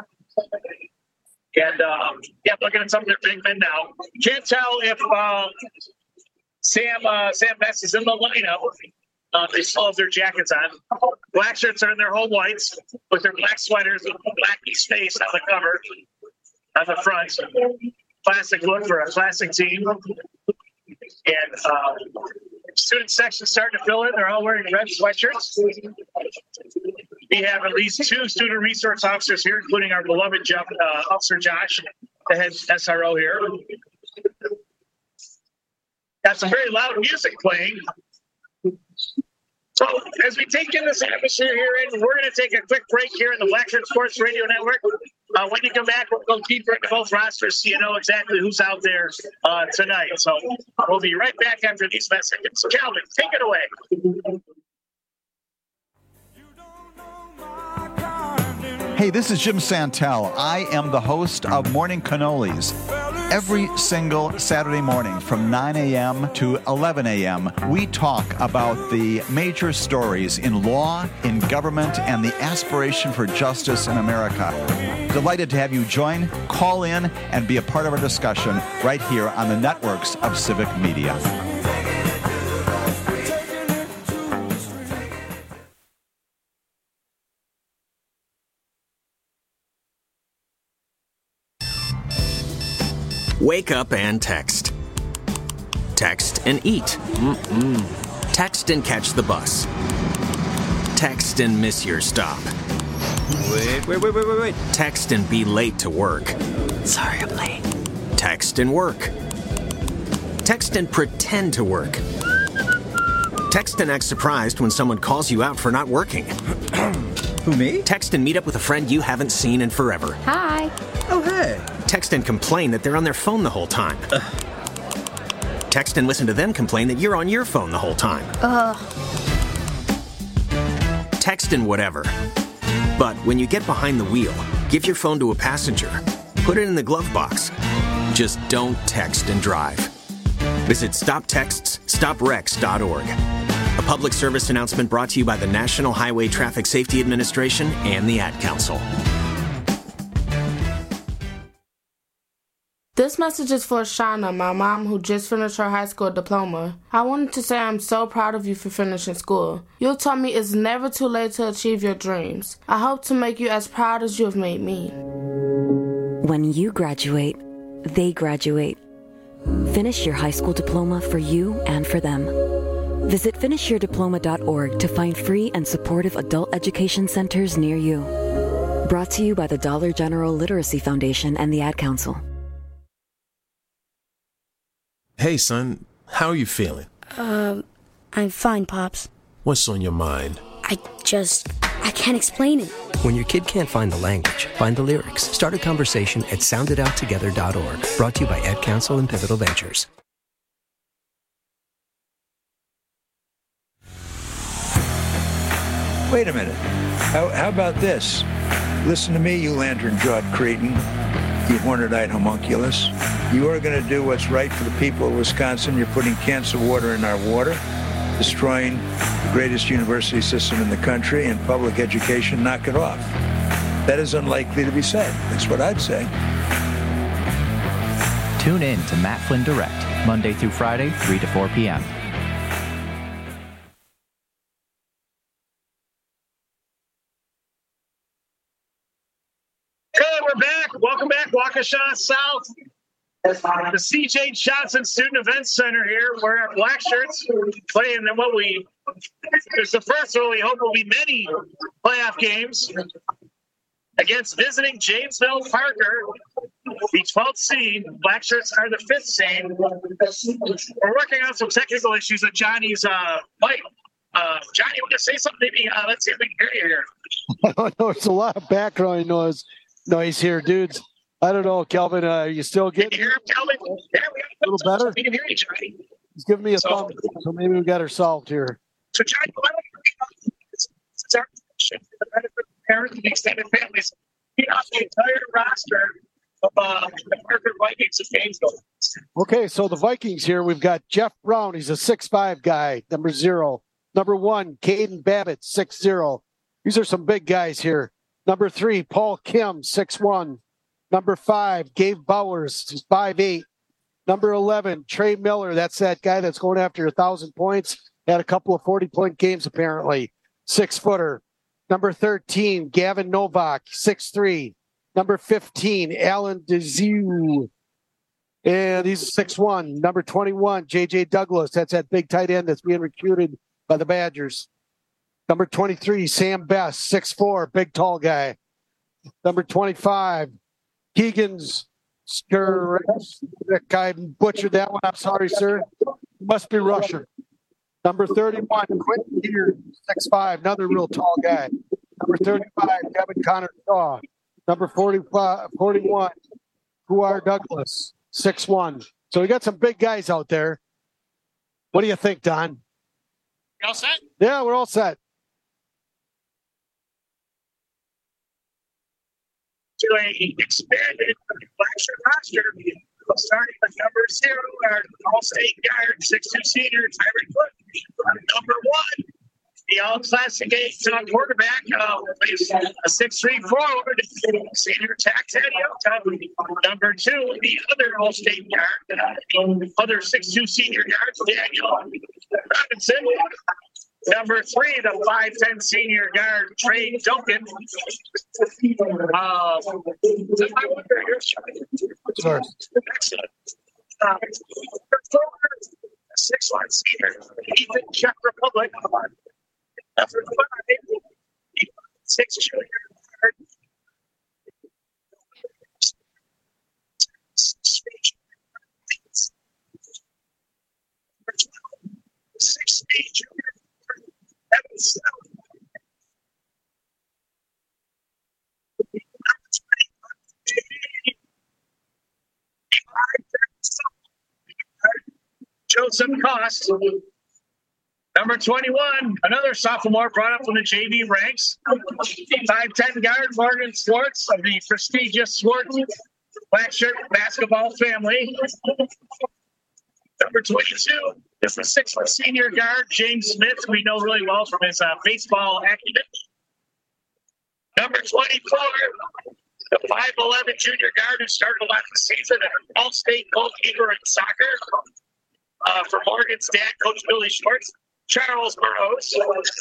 And, uh, yeah, looking at some of their big men now. Can't tell if uh, Sam uh, Sam Best is in the lineup. Uh, they still have their jackets on. Black shirts are in their home whites with their black sweaters with black face on the cover, on the front. Classic look for a classic team. And uh, student section starting to fill in. They're all wearing red sweatshirts. We have at least two student resource officers here, including our beloved Jeff, uh, Officer Josh, the head S R O here. Got some very loud music playing. So as we take in this atmosphere here, and we're going to take a quick break here in the Blackshirt Sports Radio Network. Uh, when you come back, we'll go deeper into both rosters so you know exactly who's out there uh, tonight. So we'll be right back after these messages. So Calvin, take it away.
Hey, this is Jim Santel. I am the host of Morning Cannolis. Every single Saturday morning from nine a.m. to eleven a.m., we talk about the major stories in law, in government, and the aspiration for justice in America. Delighted to have you join, call in, and be a part of our discussion right here on the networks of Civic Media.
Wake up and text. Text and eat. Mm-mm. Text and catch the bus. Text and miss your stop. Wait, wait, wait, wait, wait, wait. Text and be late to work. Sorry, I'm late. Text and work. Text and pretend to work. Text and act surprised when someone calls you out for not working. Who, me? Text and meet up with a friend you haven't seen in forever.
Hi.
Oh, hey. Text and complain that they're on their phone the whole time. Ugh. Text and listen to them complain that you're on your phone the whole time.
Ugh.
Text and whatever. But when you get behind the wheel, give your phone to a passenger. Put it in the glove box. Just don't text and drive. Visit stop texts stop wrecks dot org. A public service announcement brought to you by the National Highway Traffic Safety Administration and the Ad Council.
This message is for Shauna, my mom, who just finished her high school diploma. I wanted to say I'm so proud of you for finishing school. You taught me it's never too late to achieve your dreams. I hope to make you as proud as you have made me.
When you graduate, they graduate. Finish your high school diploma for you and for them. Visit finish your diploma dot org to find free and supportive adult education centers near you. Brought to you by the Dollar General Literacy Foundation and the Ad Council.
Hey, son, how are you feeling?
Um, I'm fine, Pops.
What's on your mind?
I just, I can't explain it.
When your kid can't find the language, find the lyrics. Start a conversation at sound it out together dot org. Brought to you by Ad Council and Pivotal Ventures.
Wait a minute. How, how about this? Listen to me, you lantern-jawed cretin, you horned-eyed homunculus. You are going to do what's right for the people of Wisconsin. You're putting cancer water in our water, destroying the greatest university system in the country, and public education. Knock it off. That is unlikely to be said. That's what I'd say.
Tune in to Matt Flynn Direct, Monday through Friday, three to four p.m.
Hey, we're back. Welcome back, Waukesha South. The C J Johnson Student Events Center here. We're at Black Shirts playing in what we, it's the first one we hope will be many playoff games against visiting Janesville Parker, the twelfth seed. Black Shirts are the fifth seed. We're working on some technical issues with Johnny's uh, mic. Uh, Johnny, you want to say something? Maybe uh, let's see if we can hear you here.
I don't know. It's a lot of background noise, noise here, dudes. I don't know, Kelvin. Uh, are you still getting
Can you hear him, Kelvin? Yeah, we
a little better?
We can hear you, Johnny.
He's giving me a
So-
thumb, so maybe we got her solved here.
So, Johnny, why don't you this is our mission for the benefit of parents and extended families. We have the entire roster of uh, the Parker Vikings of Gainesville.
Okay, so the Vikings here, we've got Jeff Brown. He's a six five guy, number zero. Number one, Caden Babbitt, six zero. These are some big guys here. Number three, Paul Kim, six one. Number five, Gabe Bowers, five eight. Number eleven, Trey Miller. That's that guy that's going after a thousand points. Had a couple of forty-point games, apparently. Six-footer. Number thirteen, Gavin Novak, six three. Number fifteen, Alan DeZiu. And he's six one. Number twenty-one, J J Douglas. That's that big tight end that's being recruited by the Badgers. Number twenty-three, Sam Best, six four, big tall guy. Number twenty-five, Keegan's Skur. I butchered that one. I'm sorry, sir. Must be Russia. Number thirty-one, Quentin Peter, six five, another real tall guy. Number thirty-five, Devin Connor Shaw. Number forty-five, forty-one, Huar Douglas, six one. So we got some big guys out there. What do you think, Don?
You all set?
Yeah, we're all set.
To a expanded Black Shirt roster, starting with number zero, our All-State guard, six two senior, Tyron Cook. Number one, the All-Classic eight uh, quarterback, uh, plays a six three forward, senior Taxadio. Number two, the other All-State guard, uh, other six two senior guard, Daniel Robinson. Number three, the five ten senior guard, Trey Duncan. Uh, I wonder here,
Sure.
Excellent. Uh, six one senior, Ethan Czech Republic. Number five, six junior guard. Six eight junior. Joseph Cost. Number twenty-one, another sophomore brought up from the J V ranks. five ten guard Morgan Swartz of the prestigious Swartz Black Shirt basketball family. Number twenty-two is the six-foot senior guard, James Smith, who we know really well from his uh, baseball acumen. Number twenty-four, the five eleven junior guard who started a lot of the season, an all-state goalkeeper in soccer uh, for Morgan's dad, Coach Billy Schwartz, Charles Burrows.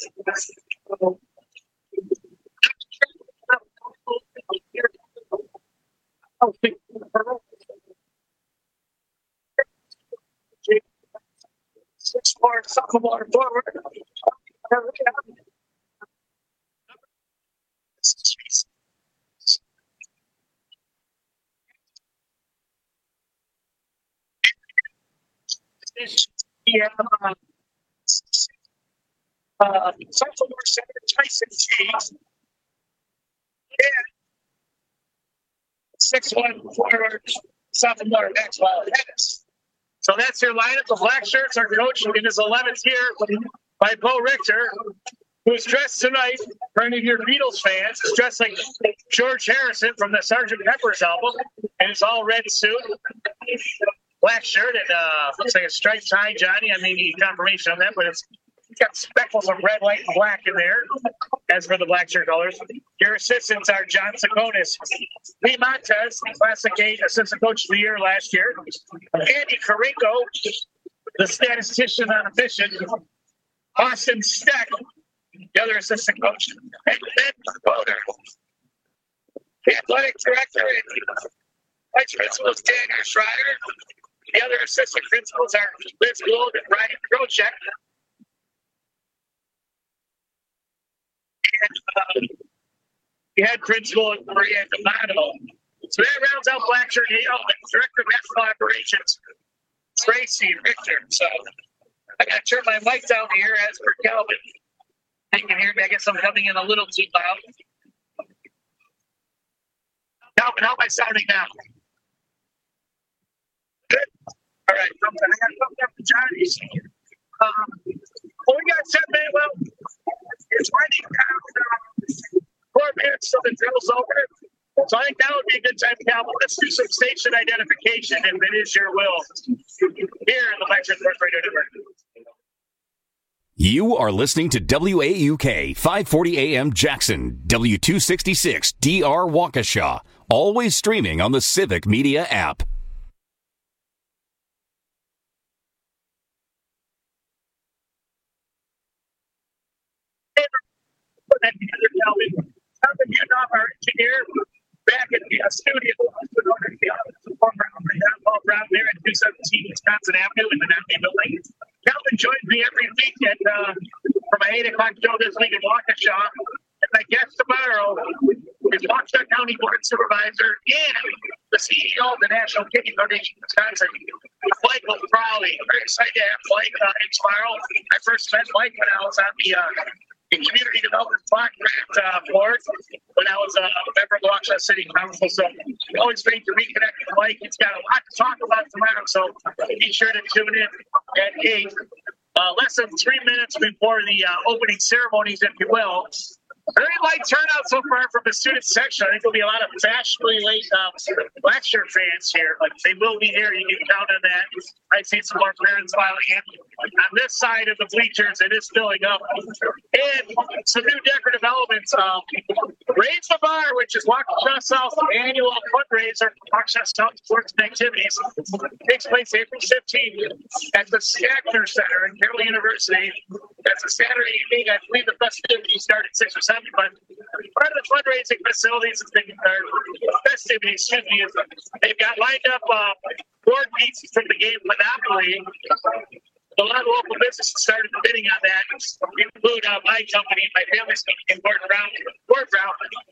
Six more sophomore forward. Yeah, uh, uh, sophomore center Tyson Cheeks. Yeah. Six one forward sophomore Maxwell Hennis. So that's your lineup. The black shirts are coached in his eleventh year by Bo Richter, who's dressed tonight, for any of your Beatles fans, is dressed like George Harrison from the Sergeant Pepper's album, and it's all red suit, black shirt, and uh, looks like a striped tie, Johnny. I may need confirmation on that, but it's got speckles of red, white, and black in there, as for the black shirt colors. Your assistants are John Sakonis, Lee Montez, Classic eight Assistant Coach of the Year last year, Andy Carrico, the statistician on a mission, Austin Steck, the other assistant coach, and Ben Boder, the athletic director, and vice principal is Daniel Schreier. The other assistant principals are Liz Gould and Ryan Krochek. And uh, the head principal is Maria D'Amato. So that rounds out Black Shirt. Oh, and director of basketball operations, Tracy Richter. So I got to turn my mic down here as per Calvin. You can hear me. I guess I'm coming in a little too loud. Calvin, how am I sounding now? Good. All right. I got to come up to Johnny's. Um, well, we got ten minutes. Well, it's running down. Four minutes till the drill's over. So I think that would be a good time, Calvin. Let's do some station identification, if it is your will, here in the Lecture Sports Radio Network.
You are listening to W A U K five forty A M Jackson, W two sixty-six D R Waukesha, always streaming on the Civic Media app.
Calvin Unoff, our engineer, back at the uh, studio, Paul Brown there at two seventeen Wisconsin Avenue in the Navy building. Calvin joins me every week at, uh, for my eight o'clock show this week in Waukesha. And my guest tomorrow is Waukesha County Board Supervisor and the C E O of the National Kidney Foundation of Wisconsin, Michael Crowley. Very excited to have Mike uh, in tomorrow. I first met Mike when I was on the uh, Community Development Block Grant uh, Board when I was uh, a member of the Waukesha City Council. So always great to reconnect with Mike. He's got a lot to talk about tomorrow, so be sure to tune in at eight. Uh, less than three minutes before the uh, opening ceremonies, if you will. Very light turnout so far from the student section. I think there'll be a lot of fashionably late uh, Black Shirt fans here, but they will be here. You can count on that. I see some more parents filing in. On this side of the bleachers, it is filling up. And some new decorative elements. Um, Raise the Bar, which is Waukesha South's annual fundraiser for Waukesha South Sports and Activities, takes place April fifteenth at the Skagner Center in Carroll University. That's a Saturday evening. I believe the festivities start at six or seven, but part of the fundraising facilities is they, or festivities, excuse me, is they've got lined up uh, board pieces from the game Monopoly. A lot of local businesses started bidding on that, include uh, my company, my family's company, Board Brown. Board Brown.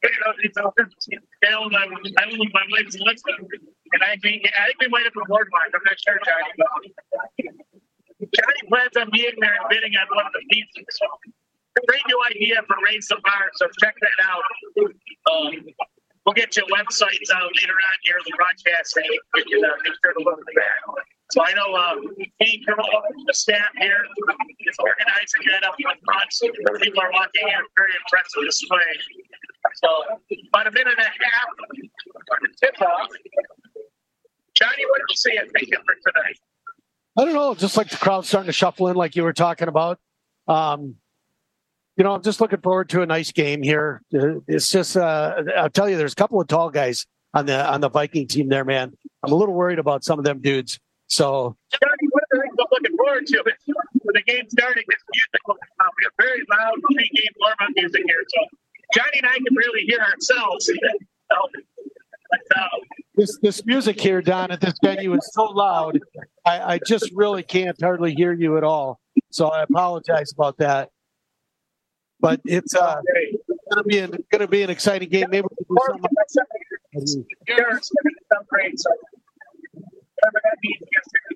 I own my wife's listing, and I think I think we might have been Boardmark. I'm not sure, Johnny. Johnny plans on being there and bidding on one of the pieces. Great new idea for Raise the Bar, so check that out. Um, we'll get you websites out later on here in the broadcast, and you can uh, make sure to look at that. So I know um, Pete, the staff here, is organizing that up in front. So people are walking in, very impressive display. So about a minute and a half for the tip-off. Johnny, what do you see at Bacon for tonight?
I don't know, just like the crowd starting to shuffle in like you were talking about. Um, you know, I'm just looking forward to a nice game here. It's just, uh, I'll tell you, there's a couple of tall guys on the on the Viking team there, man. I'm a little worried about some of them dudes. So,
Johnny, one of the things I'm looking forward to is with the game starting, this music will come out. We have very loud pre-game warm-up music here, so Johnny and I can really hear ourselves. So, but, uh,
This this music here, Don, at this venue is so loud. I, I just really can't hardly hear you at all. So I apologize about that. But it's uh, going to be an, going to be an exciting game. Maybe we'll do something.
Great. So, whatever that means yesterday.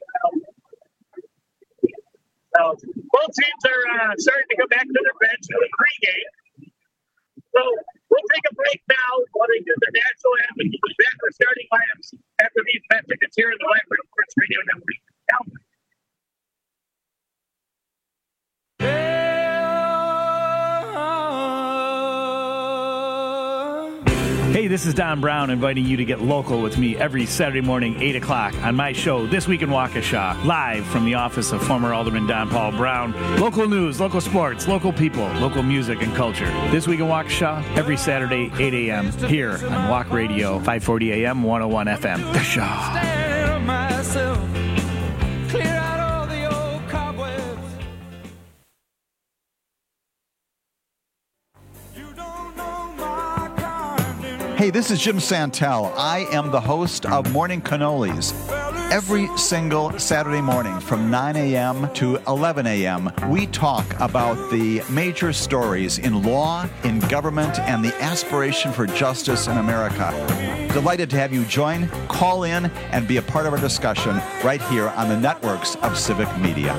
So, both teams are uh, starting to go back to their bench for the pregame. So we'll take a break now while they do the national anthem. We'll be back for starting lineups after these messages here in the Blackbird Sports Radio Network. Now.
Hey, this is Don Brown inviting you to get local with me every Saturday morning, eight o'clock on my show, This Week in Waukesha, live from the office of former Alderman Don Paul Brown. Local news, local sports, local people, local music and culture. This Week in Waukesha, every Saturday, eight a.m. here on Walk Radio, five forty a.m., one oh one F M. The Shaw.
Hey, this is Jim Santel. I am the host of Morning Cannolis. Every single Saturday morning from nine a.m. to eleven a.m., we talk about the major stories in law, in government, and the aspiration for justice in America. Delighted to have you join, call in, and be a part of our discussion right here on the networks of Civic Media.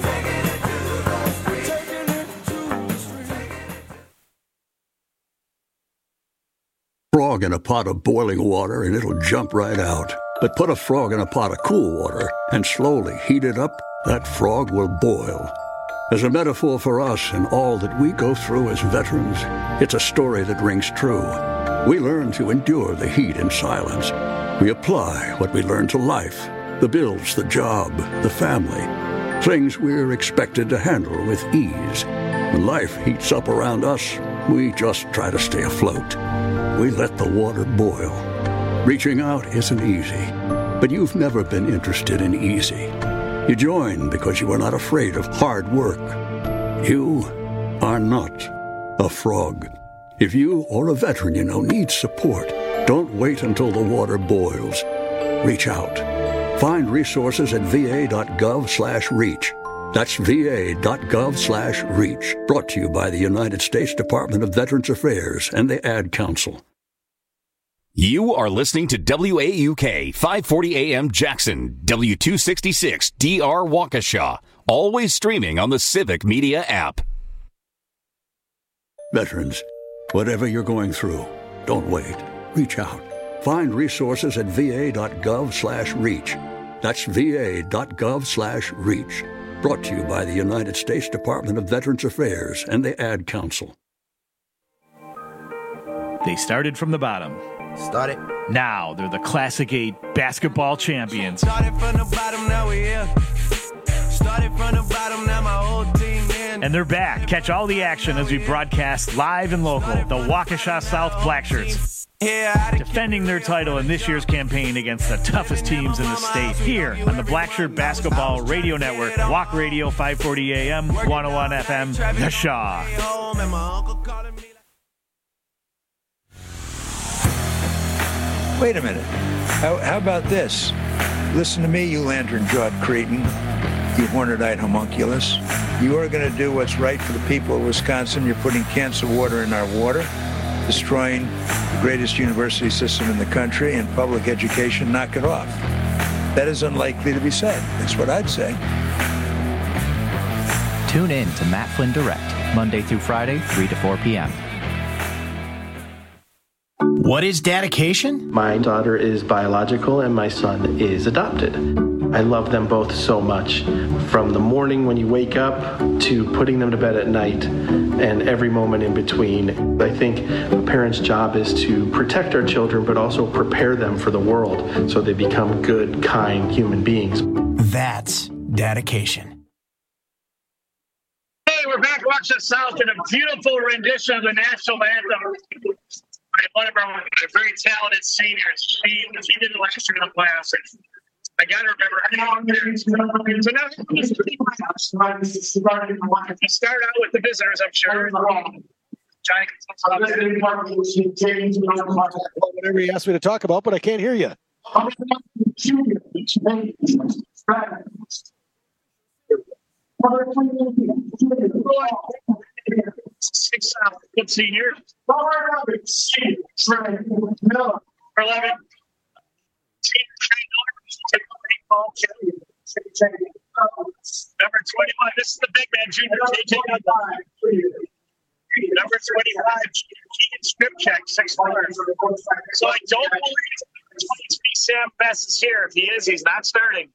Frog in a pot of boiling water and it'll jump right out. But put a frog in a pot of cool water and slowly heat it up, that frog will boil. As a metaphor for us and all that we go through as veterans, it's a story that rings true. We learn to endure the heat in silence. We apply what we learn to life, the bills, the job, the family, things we're expected to handle with ease. When life heats up around us, we just try to stay afloat. We let the water boil. Reaching out isn't easy, but you've never been interested in easy. You join because you are not afraid of hard work. You are not a frog. If you or a veteran you know needs support, don't wait until the water boils. Reach out. Find resources at va.gov slash reach. That's va.gov slash reach. Brought to you by the United States Department of Veterans Affairs and the Ad Council.
You are listening to W A U K five forty A M Jackson, W two sixty-six D R Waukesha. Always streaming on the Civic Media app.
Veterans, whatever you're going through, don't wait. Reach out. Find resources at va.gov slash reach. That's va.gov slash reach. Brought to you by the United States Department of Veterans Affairs and the Ad Council.
They started from the bottom.
Started.
Now they're the Classic eight basketball champions.
Started from the bottom, now we're here. Started from the bottom, now my whole team in.
And they're back. Catch all the action as we broadcast live and local. The Waukesha South Blackshirts. Defending their title in this year's campaign against the toughest teams in the state. Here on the Blackshirt Basketball Radio Network. Walk Radio, five forty A M, one oh one F M. The Shaw.
Wait a minute. How, how about this? Listen to me, you lantern-jawed cretin, you horned-eyed homunculus. You are going to do what's right for the people of Wisconsin. You're putting cancer water in our water, destroying the greatest university system in the country and public education. Knock it off. That is unlikely to be said. That's what I'd say.
Tune in to Matt Flynn Direct, Monday through Friday, three to four p.m.
What is dedication?
My daughter is biological and my son is adopted. I love them both so much. From the morning when you wake up to putting them to bed at night and every moment in between. I think a parent's job is to protect our children but also prepare them for the world so they become good, kind human beings.
That's Dedication.
Hey, we're back watching South in a beautiful rendition of the national anthem by one of our very talented seniors. She, she did it last year in the class. And I got to remember. So now, you start out with the visitors, I'm sure. Johnny,
whatever you asked me to talk about, but I can't hear you.
Six uh, good seniors. eleven. Number twenty-one. This is the big man, Junior J J. Number twenty-five, Keegan Skripchek, six four. So I don't believe twenty-three Sam Best is here. If he is, he's not starting.